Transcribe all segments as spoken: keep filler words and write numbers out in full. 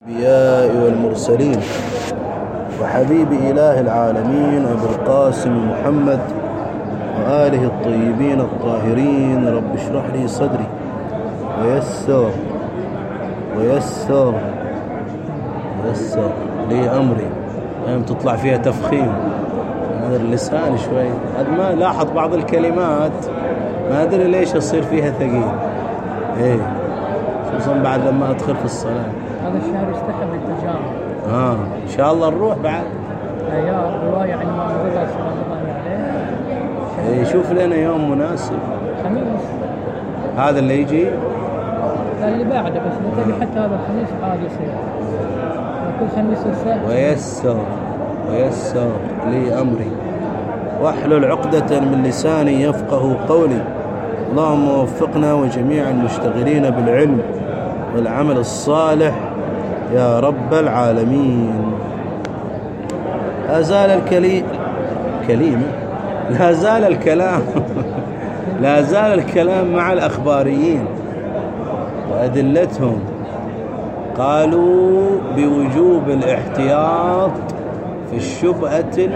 الأنبياء والمرسلين وحبيب إله العالمين أبي القاسم محمد وآله الطيبين الطاهرين. رب اشرح لي صدري ويسر ويسر ويسر لي أمري. يعني تطلع فيها تفخيم هذا اللسان شوي. قد ما لاحظ بعض الكلمات ما أدري ليش يصير فيها ثقيل، إيه خصوصا بعد لما أدخل في الصلاة. هذا الشهر يستحب التجارة. آه إن شاء الله نروح بعد. يا رواية عن ما رضى صلى الله عليه. إيه شوف لنا يوم مناسب. خميس. هذا اللي يجي؟ لا اللي بعده، بس إذا تبي حتى هذا الخميس عادي يصير. كل خميس الساعة. ويسر ويسر لي أمري واحلل عقدة من لساني يفقه قولي. اللهم وفقنا وجميع المشتغلين بالعلم والعمل الصالح يا رب العالمين. لا زال الكلي... كليمة لا زال الكلام لا زال الكلام مع الأخباريين وأدلتهم. قالوا بوجوب الاحتياط في الشبهة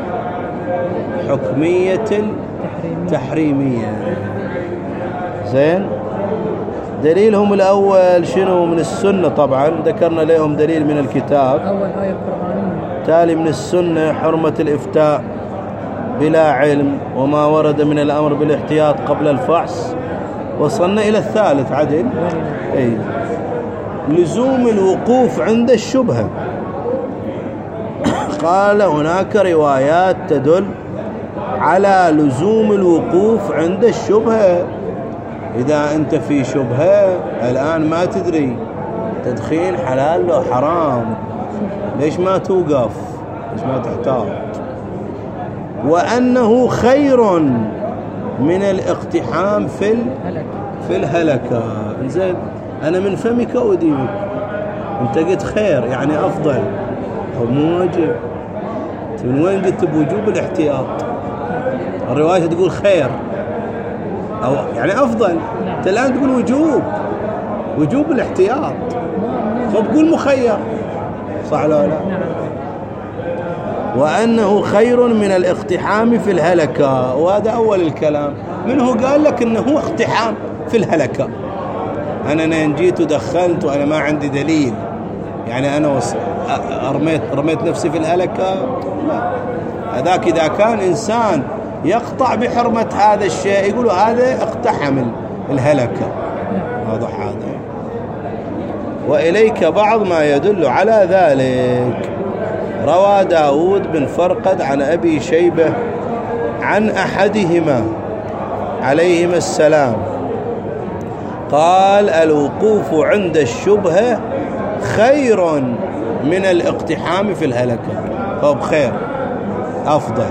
الحكمية التحريمية. زين، دليلهم الأول شنو؟ من السنة. طبعا ذكرنا لهم دليل من الكتاب، أول آية قرآنية. تالي من السنة حرمة الإفتاء بلا علم وما ورد من الأمر بالاحتياط قبل الفحص. وصلنا إلى الثالث عدل، أي لزوم الوقوف عند الشبهة. قال هناك روايات تدل على لزوم الوقوف عند الشبهة. إذا أنت في شبهة الآن ما تدري تدخين حلال لو حرام، ليش ما توقف؟ ليش ما تحتاط؟ وأنه خير من الاقتحام في في الهلكة. زين، أنا من فمك أوديك، أنت قلت خير يعني أفضل أو مو واجب. من وين قلت بوجوب الاحتياط؟ الرواية تقول خير أو يعني أفضل، أنت الآن تقول وجوب وجوب الاحتياط، فبقول مخير، صح لا لا؟ وأنه خير من الاقتحام في الهلكة. وهذا أول الكلام. منه قال لك أنه اقتحام في الهلكة؟ أنا نجيت ودخلت وأنا ما عندي دليل، يعني أنا رميت رميت نفسي في الهلكة؟ لا، هذاك إذا كان إنسان يقطع بحرمة هذا الشيء يقولوا هذا اقتحم الهلكة. واضح هذا. وإليك بعض ما يدل على ذلك. روى داود بن فرقد عن أبي شيبة عن أحدهما عليهما السلام قال الوقوف عند الشبهة خير من الاقتحام في الهلكة، فهو بخير أفضل.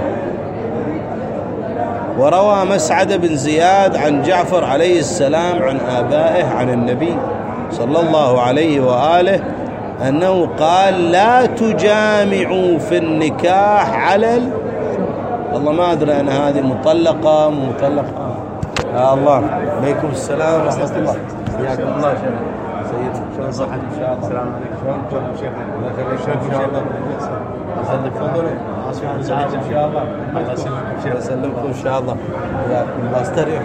وروى مسعد بن زياد عن جعفر عليه السلام عن آبائه عن النبي صلى الله عليه وآله أنه قال لا تجامعوا في النكاح على ال... والله ما أدري أنا هذه مطلقة مطلقة. يا الله، عليكم السلام ورحمة الله. حياكم الله شيخ سيدي، شلون صحتك إن شاء الله؟ السلام عليكم. شلونكم شيخنا؟ الله يخليكم إن شاء الله. الله تفضلوا. آسف عن إزعاجكم إن شاء الله. الله يسلمكم شيخ. الله يسلمكم إن شاء الله. حياكم الله. استريحوا.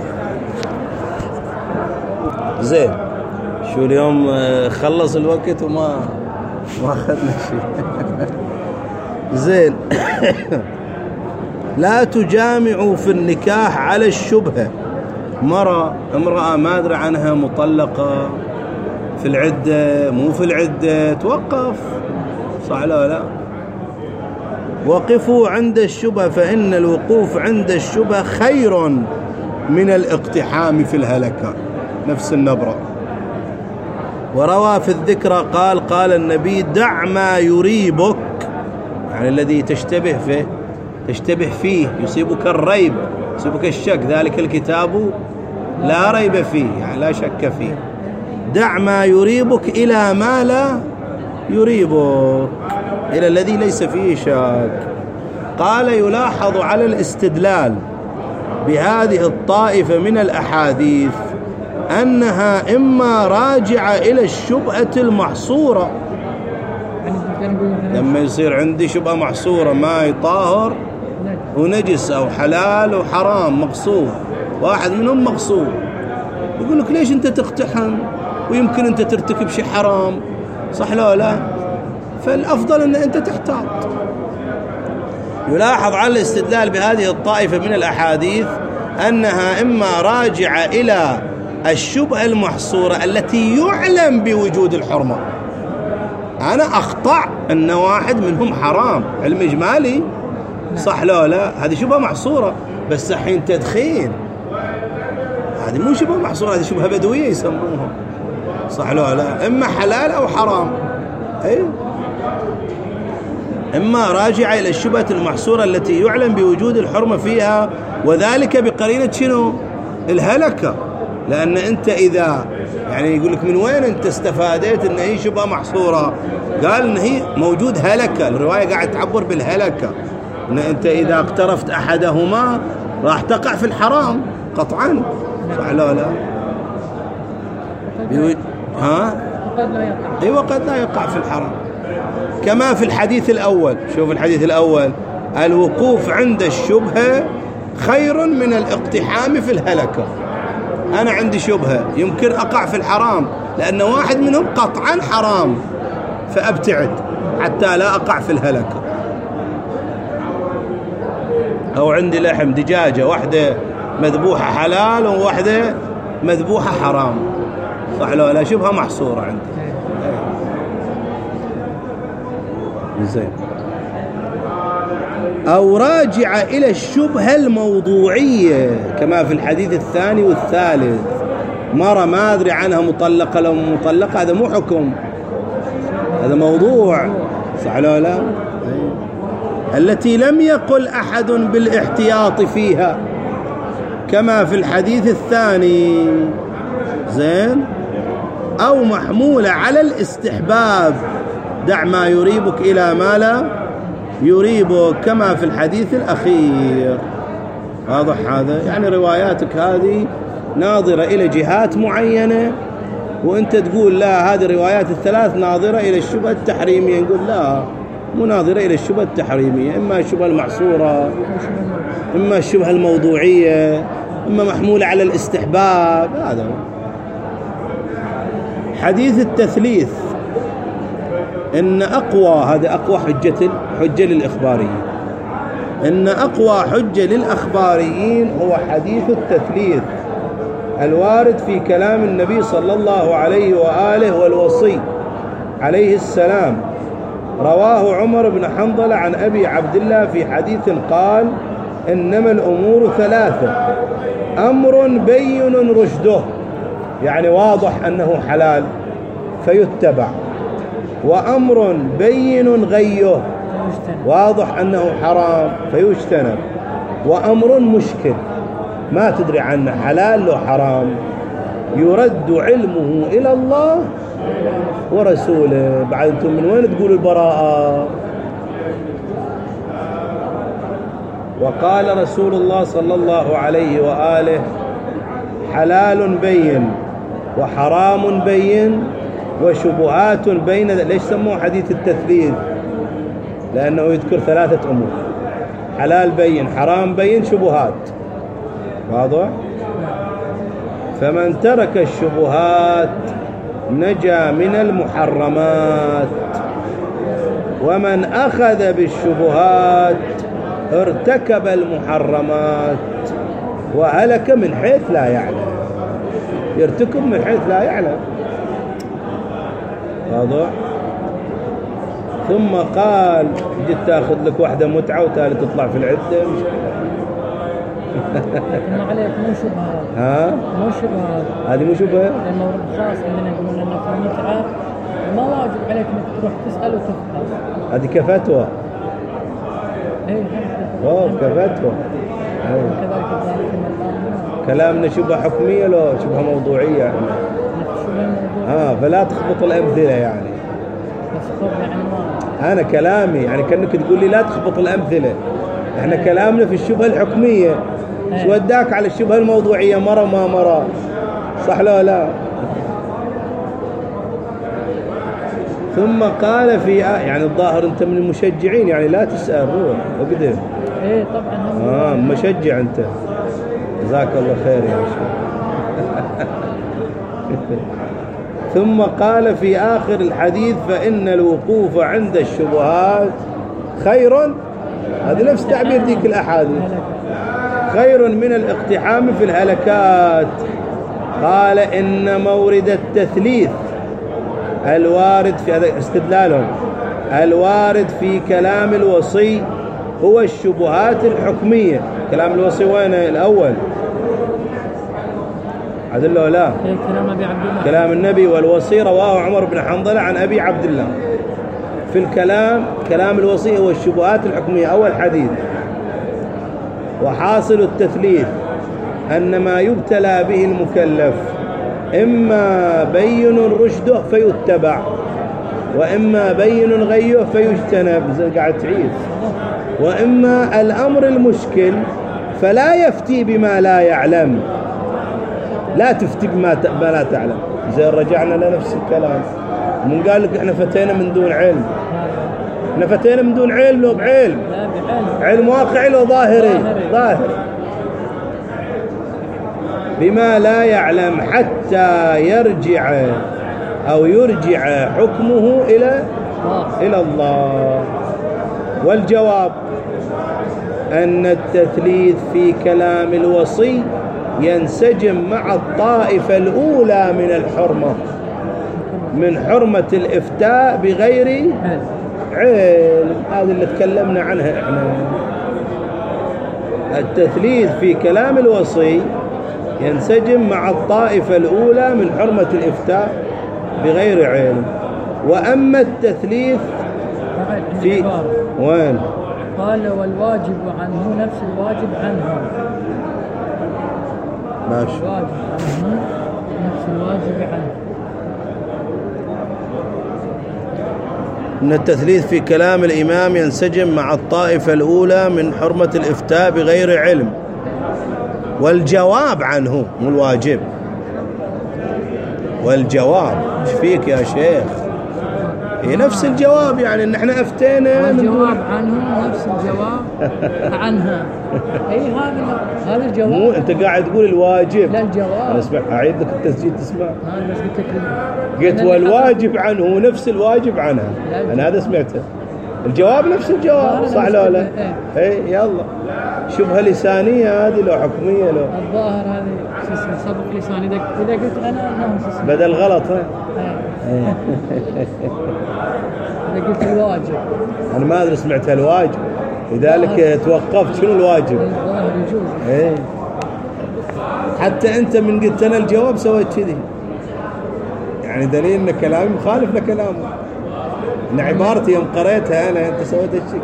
زين، شو اليوم خلص الوقت وما ما أخذنا شيء. زين. لا تجامعوا في النكاح على الشبهة. مرة امرأة ما أدري عنها مطلقة في العدة مو في العدة، توقف، صح لا لا؟ وقفوا عند الشبهة فإن الوقوف عند الشبهة خير من الاقتحام في الهلكة. نفس النبرة. وروى في الذكرى قال قال النبي دع ما يريبك، يعني الذي تشتبه فيه تشتبه فيه يصيبك الريب يصيبك الشك، ذلك الكتاب لا ريب فيه، يعني لا شك فيه. دع ما يريبك إلى ما لا يريبك، إلى الذي ليس فيه شك. قال يلاحظ على الاستدلال بهذه الطائفة من الأحاديث أنها إما راجعة إلى الشبهة المحصورة. لما يصير عندي شبهة محصورة، ماء طاهر ونجس أو حلال وحرام مقصود، واحد منهم مقصود، يقول لك ليش أنت تقتحم ويمكن أنت ترتكب شيء حرام، صح لا لا؟ فالأفضل أن أنت تحتاط. يلاحظ على الاستدلال بهذه الطائفة من الأحاديث أنها إما راجعة إلى الشبهة المحصورة التي يعلم بوجود الحرمة. أنا أخطأ أن واحد منهم حرام، علم إجمالي، صح لا لا؟ هذه شبهة محصورة، بس الحين تدخين هذه مو شبهة محصورة، هذه شبهة بدوية يسموها، صح لا لا؟ إما حلال أو حرام. أي إما راجعة إلى الشبهة المحصورة التي يعلم بوجود الحرمة فيها، وذلك بقرينة شنو؟ الهلكة. لأن أنت إذا يعني يقول لك من وين أنت استفادت أن هي شبهة محصورة؟ قال أن هي موجود هلكة، الرواية قاعد تعبر بالهلكة، أن أنت إذا اقترفت أحدهما راح تقع في الحرام قطعا، صح لا لا؟ ها؟ أيوة قد لا يقع في الحرام، كما في الحديث الأول. شوف الحديث الأول، الوقوف عند الشبهة خير من الاقتحام في الهلكة. أنا عندي شبهة يمكن أقع في الحرام لأن واحد منهم قطعا حرام، فأبتعد حتى لا أقع في الهلكة. أو عندي لحم دجاجة، واحدة مذبوحة حلال وواحدة مذبوحة حرام، صح لا لا؟ شبهة محصورة عندي. زين. أو راجع إلى الشبهة الموضوعية كما في الحديث الثاني والثالث، مرة ما أدري عنها مطلقة لو مطلقة، هذا مو حكم، هذا موضوع، صح لا لا؟ التي لم يقل أحد بالاحتياط فيها كما في الحديث الثاني. زين. أو محمولة على الاستحباب، دع ما يريبك إلى ما لا يريبك كما في الحديث الأخير. واضح هذا؟ يعني رواياتك هذه ناظرة إلى جهات معينة، وأنت تقول لا، هذه الروايات الثلاث ناظرة إلى الشبهة التحريمية. نقول لا، مو ناظرة إلى الشبهة التحريمية، إما الشبهة المعصورة، إما الشبهة الموضوعية، إما محمولة على الاستحباب. هذا حديث التثليث، إن أقوى، هذا أقوى حجة حجة للإخباريين، إن أقوى حجة للأخباريين هو حديث التثليث الوارد في كلام النبي صلى الله عليه وآله والوصي عليه السلام. رواه عمر بن حنظلة عن أبي عبد الله في حديث قال: إنما الأمور ثلاثة، أمر بين رشده، يعني واضح أنه حلال فيتبع، وأمر بين غيه، واضح أنه حرام فيجتنب، وأمر مشكل ما تدري عنه حلال لو حرام، يرد علمه إلى الله ورسوله. بعد أنتم من وين تقولوا البراءة؟ وقال رسول الله صلى الله عليه وآله: حلال بين وحرام بين وشبهات بين. ليش سموه حديث التثليث؟ لأنه يذكر ثلاثة أمور: حلال بين، حرام بين، شبهات. واضح؟ فمن ترك الشبهات نجا من المحرمات، ومن أخذ بالشبهات ارتكب المحرمات وهلك من حيث لا يعلم. يرتكب من حيث لا يعلم. واضح؟ ثم قال: جيت تاخذ لك واحدة متعة وتالي تطلع في العدة. ما عليك مو شبهة. ها؟ مو شبهة. هذه مو شبهة؟ لأنه خاص عندنا يقولون أنه في المتعة ما واجب عليك إنك تروح تسأل وتفهم. هذه كفتوى. إيه. أوه كفتوى. كذلك كلامنا شبهة حكمية لو شبهة موضوعية يعني. ها فلا تخبط الأمثلة يعني. أنا كلامي يعني كأنك تقول لي لا تخبط الأمثلة. إحنا كلامنا في الشبهة الحكمية. شو وداك على الشبهة الموضوعية؟ مرة ما مرة. صح لا لا. ثم قال في آه يعني الظاهر أنت من المشجعين، يعني لا تسأل، روح اقدر. ايه طبعا. اه مشجع أنت، جزاك الله خير يا شيخ. ثم قال في آخر الحديث فإن الوقوف عند الشبهات خير، هذا نفس تعبير ذيك الأحاديث، خير من الاقتحام في الهلكات. قال إن مورد التثليث الوارد في هذا استدلالهم، الوارد في كلام الوصي هو الشبهات الحكمية. كلام الوصي وين الأول؟ عدل ولا لا؟ كلام أبي عبد الله، كلام النبي والوصي رواه عمر بن حنظلة عن أبي عبد الله. في الكلام كلام الوصي هو الشبهات الحكمية أول حديث. وحاصل التثليث أن ما يبتلى به المكلف إما بين رشده فيتبع، وإما بين غيه فيجتنب، زي قاعد تعيد، وإما الأمر المشكل فلا يفتي بما لا يعلم، لا تفتي بما لا تعلم. زي رجعنا لنفس الكلام، من قال لك احنا فتينا من دون علم، احنا فتينا من دون علم لو بعلم، علم واقعي لو ظاهري، ظاهر بما لا يعلم حتى يرجع أو يرجع حكمه إلى إلى الله. والجواب أن التثليث في كلام الوصي ينسجم مع الطائفة الأولى من الحرمة، من حرمة الإفتاء بغير علم، هذا اللي تكلمنا عنها احنا. التثليث في كلام الوصي ينسجم مع الطائفة الأولى من حرمة الإفتاء بغير علم. وأما التثليث في وين؟ قال والواجب عنه نفس الواجب عنه. ماشي. الواجب عنه نفس الواجب عنه. إن التثليث في كلام الإمام ينسجم مع الطائفة الأولى من حرمة الإفتاء بغير علم، والجواب عنه مو الواجب. والجواب ايش فيك يا شيخ؟ هي نفس الجواب، يعني ان احنا افتينا من الجواب عنه نفس الجواب عنها. اي هذا هذا الجواب. مو انت قاعد تقول الواجب؟ لا الجواب. انا اسمع، اعيد لك التسجيل تسمع. انا بس قلت لك قلت والواجب عنه نفس الواجب عنها، انا هذا سمعته. الجواب نفس الجواب، صح ولا لا؟ اي يلا. شبهه لسانيه هذه لو حكميه لو الظاهر هذه شو اسمه سبق لساني. اذا اذا قلت انا نفس بدل غلط. ها اذا قلت الواجب انا ما ادري سمعتها الواجب، لذلك توقفت. شنو الواجب؟ الظاهر يجوز. ايه حتى انت من قلت انا الجواب سويت كذي، يعني دليل ان كلامي مخالف لكلامه، ان عبارتي يوم قريتها انا انت سويت الشيء.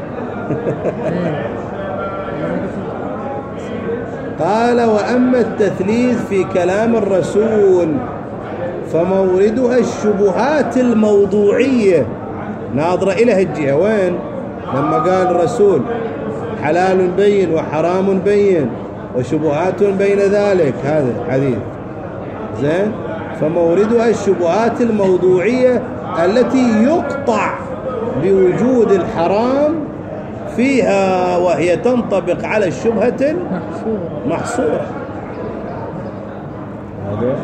قال وأما التثليث في كلام الرسول فموردها الشبهات الموضوعية، ناظرة إلى هالجهة. وين؟ لما قال الرسول حلال بين وحرام بين وشبهات بين ذلك، هذا حديث زين. فموردها الشبهات الموضوعية التي يقطع بوجود الحرام فيها، وهي تنطبق على الشبهة المحصورة. هذا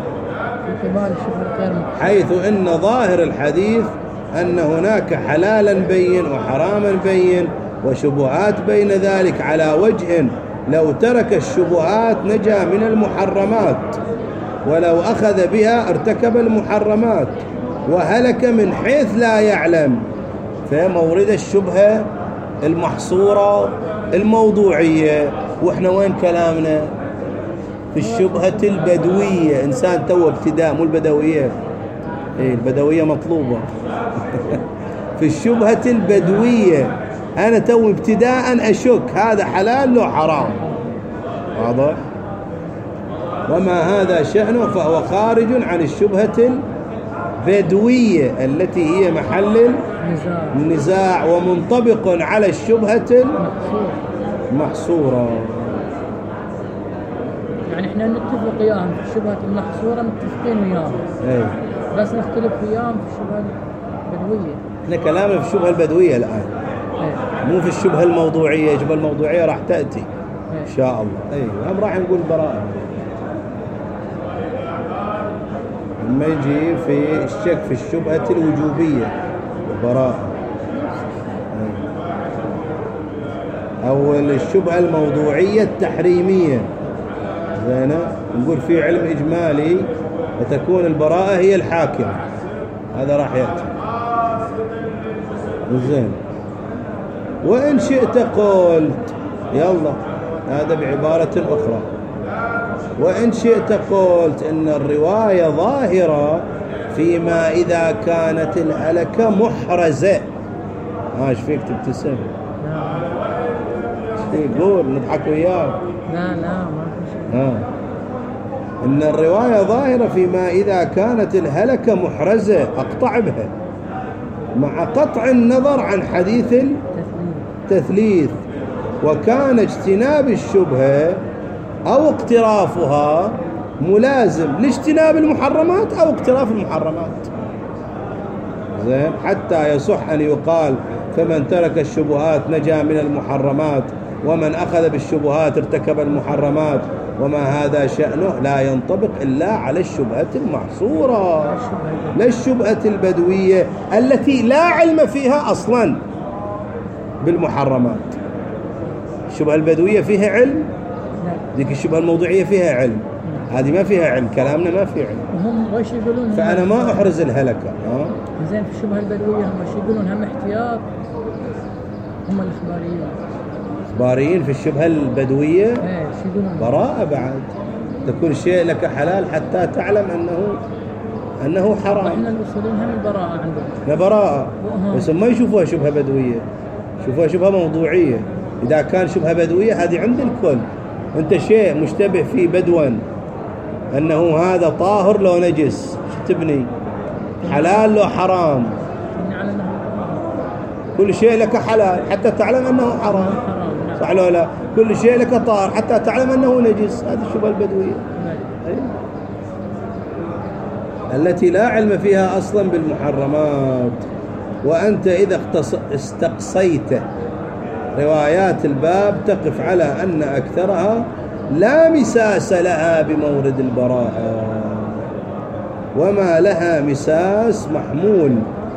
حيث أن ظاهر الحديث أن هناك حلالا بين وحراما بين وشبهات بين ذلك على وجه لو ترك الشبهات نجا من المحرمات، ولو أخذ بها ارتكب المحرمات وهلك من حيث لا يعلم. فمورد الشبهة المحصورة الموضوعية. وإحنا وين كلامنا؟ في الشبهة البدوية. إنسان تو ابتداء، مو البدوية. إيه البدوية مطلوبة. في الشبهة البدوية أنا تو ابتداء أشك هذا حلال لو حرام، واضح؟ وما هذا شأنه فهو خارج عن الشبهة البدوية التي هي محل النزاع ومنطبق على الشبهة المحصورة. يعني احنا نتفق وياهم في الشبهة المحصورة، متفقين وياهم. اي. بس نختلف وياهم في الشبهة البدوية. احنا كلامنا في الشبهة البدوية الآن. ايه. مو في الشبهة الموضوعية، الشبهة الموضوعية راح تأتي ايه. إن شاء الله. اي هم راح نقول براءة. لما يجي في الشك في الشبهة الوجوبية براءة. أو الشبهة الموضوعية التحريمية زين، نقول في علم إجمالي وتكون البراءة هي الحاكمة، هذا راح يأتي زين. وإن شئت قلت يلا هذا بعبارة أخرى، وإن شئت قلت إن الرواية ظاهرة فيما إذا كانت الهلكة محرزة. ها ايش فيك تبتسم؟ قول نضحك وياك. لا لا ما في شيء. ها إن الرواية ظاهرة فيما إذا كانت الهلكة محرزة، أقطع بها مع قطع النظر عن حديث التثليث، وكان اجتناب الشبهة أو اقترافها ملازم لاجتناب المحرمات أو اقتراف المحرمات زين، حتى يصح أن يقال فمن ترك الشبهات نجا من المحرمات، ومن أخذ بالشبهات ارتكب المحرمات، وما هذا شأنه لا ينطبق إلا على الشبهة المحصورة، لا الشبهة البدوية التي لا علم فيها أصلا بالمحرمات. الشبهة البدوية فيها علم، ذيك الشبهة الموضوعية فيها علم، هذه ما فيها علم، كلامنا ما فيه علم. وهم وش يقولون؟ فأنا ما أحرز الهلكة. ها زين في الشبهة البدوية هم وش يقولون؟ هم احتياط، هم الإخباريين. إخباريين في الشبهة البدوية؟ ايه شو يقولون؟ براءة بعد، تكون شيء لك حلال حتى تعلم أنه أنه حرام. احنا الأصوليين هم البراءة عندهم. لا براءة، بس ما يشوفوها شبهة بدوية، يشوفوها شبهة موضوعية. إذا كان شبهة بدوية هذه عند الكل. أنت شيء مشتبه فيه بدوا أنه هذا طاهر لو نجس، شو تبني؟ حلال لو حرام؟ كل شيء لك حلال حتى تعلم أنه حرام، صح لو لا؟ كل شيء لك طاهر حتى تعلم أنه نجس، هذه الشبهة البدوية التي لا علم فيها أصلا بالمحرمات. وأنت إذا استقصيت روايات الباب تقف على أن أكثرها لا مساس لها بمورد البراءة، وما لها مساس محمول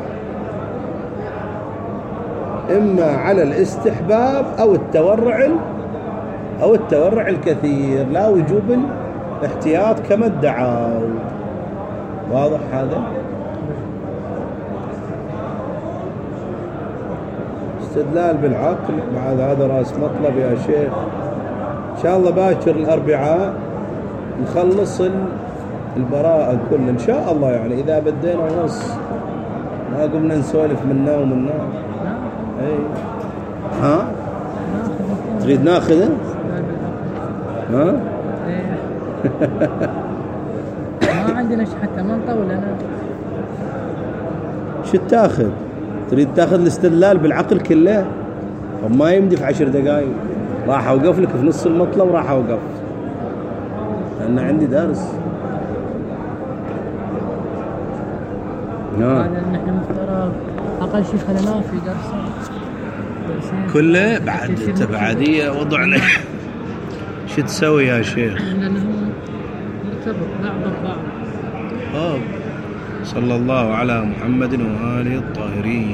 إما على الاستحباب أو التورع أو التورع الكثير، لا وجوب الاحتياط كما ادعوا. واضح هذا؟ استدلال بالعقل بعد هذا راس مطلب يا شيخ. إن شاء الله باكر الأربعاء نخلص البراءة الكل إن شاء الله، يعني إذا بدينا ونص ما قمنا نسولف منا ومنا. أي ها تريد ناخذه؟ ها ما عندنا شيء حتى ما نطول. أنا شو تاخذ؟ تريد تاخذ الاستدلال بالعقل كله؟ وما يمدي في عشر دقائق. راح أوقف لك في نص المطلب وراح أوقف لأن عندي درس. هذا نحن مفترض أقل شيء خليناه في درس كله بعد تبعدية وضعنا. شو تسوي يا شيخ؟ لأنهم مرتبط بعض ببعض. صلى الله على محمد وآله الطاهرين.